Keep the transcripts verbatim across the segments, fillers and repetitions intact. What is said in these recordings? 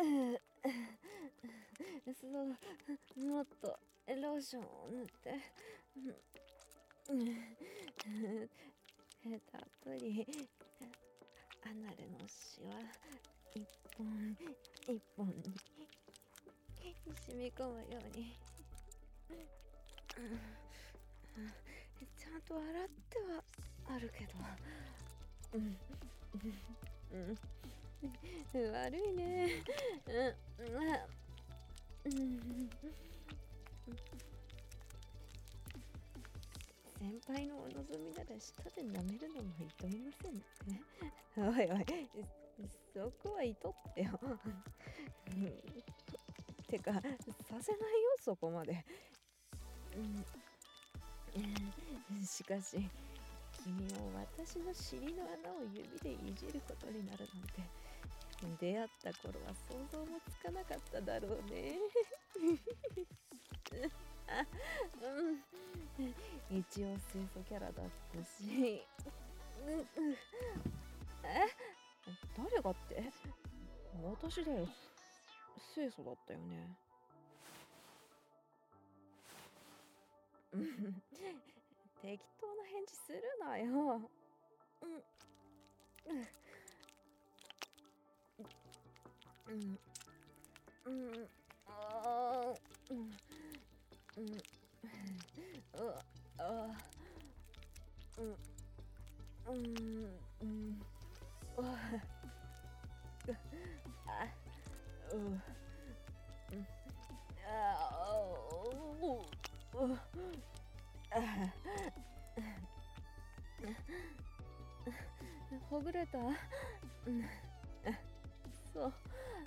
そう、もっとローションを塗って。たっぷりアナルのシワ一本一本に染み込むように。ちゃんと洗ってはあるけど、うんうん、悪いね。うん、うん、先輩のお望みなら舌で舐めるのもいとみませんね。おいおい、そこはいとってよ。てか、させないよ、そこまで。うん、しかし、君も私の尻の穴を指でいじることになるなんて、出会った頃は想像もつかなかっただろうね。あ、うん、一応清楚キャラだったし。うんうん、え、誰がって？私だよ。清楚だったよね。適当な返事するなよ。うん、うん、うん、あー、うん、うん、うあ、うん、うん、うん、あ、あ、うん、あ、お、お、あ、ほぐれた？うん、そう。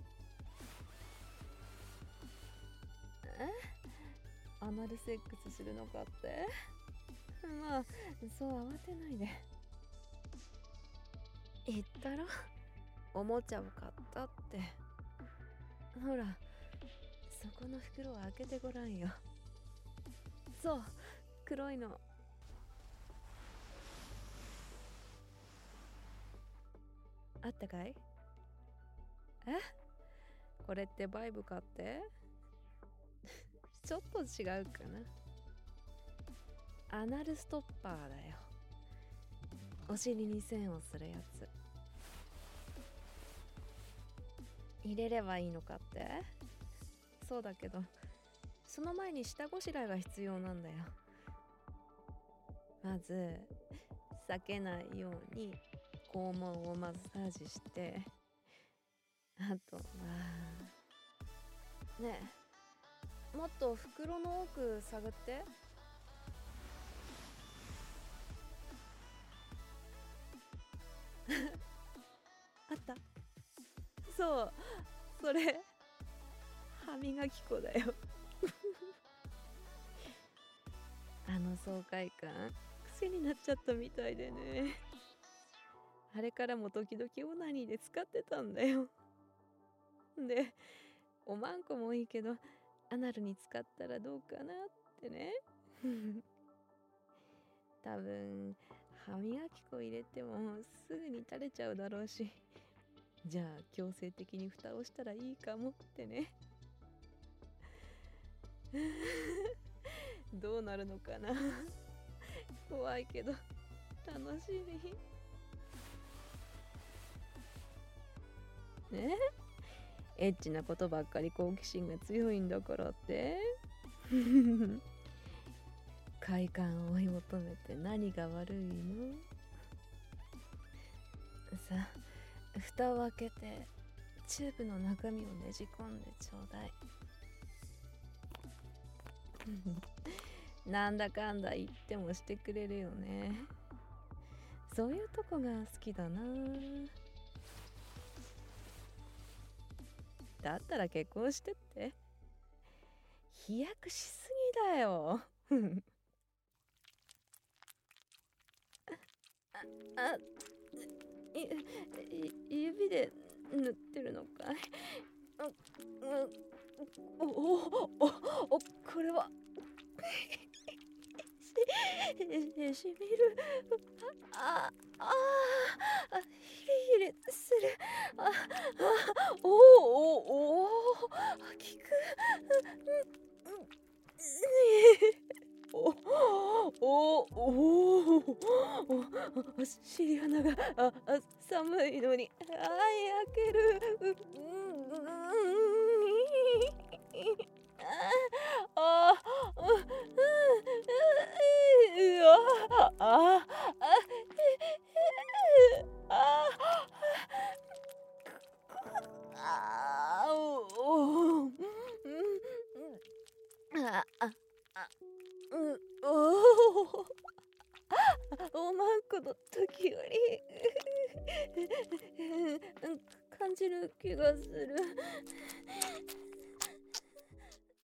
え？アナルセックスするのかって？まあ、そう慌てないで。言ったろ？おもちゃを買ったって。ほら、そこの袋を開けてごらんよ。そう、黒いの。あったかい？え？これってバイブかって？ちょっと違うかな。アナルストッパーだよ。お尻に線をするやつ。入れればいいのかって？そうだけど、その前に下ごしらえが必要なんだよ。まず避けないように肛門をマッサージして、あとはねえ、もっと袋の奥探って。あった？そう、それ歯磨き粉だよ。あの爽快感癖になっちゃったみたいでね。あれからも時々オナニーで使ってたんだよ。で、おまんこもいいけどアナルに使ったらどうかなってね。多分歯磨き粉入れてもすぐに垂れちゃうだろうし、じゃあ強制的に蓋をしたらいいかもってね。どうなるのかな。怖いけど楽しみ。え？エッチなことばっかり好奇心が強いんだからって？快感を追い求めて何が悪いの？さあ、蓋を開けてチューブの中身をねじ込んでちょうだい。なんだかんだ言ってもしてくれるよね。そういうとこが好きだな。だったら結婚してって。飛躍しすぎだよ。あ、い、い指で塗ってるのかい？おおおおお、これはし、しみる。あああ、ヒリヒリする。ああ、おおおおお尻穴がああ寒いのにあ焼けるううんうんああううわああああおうんあああうおおおまんこの時より感じる気がする。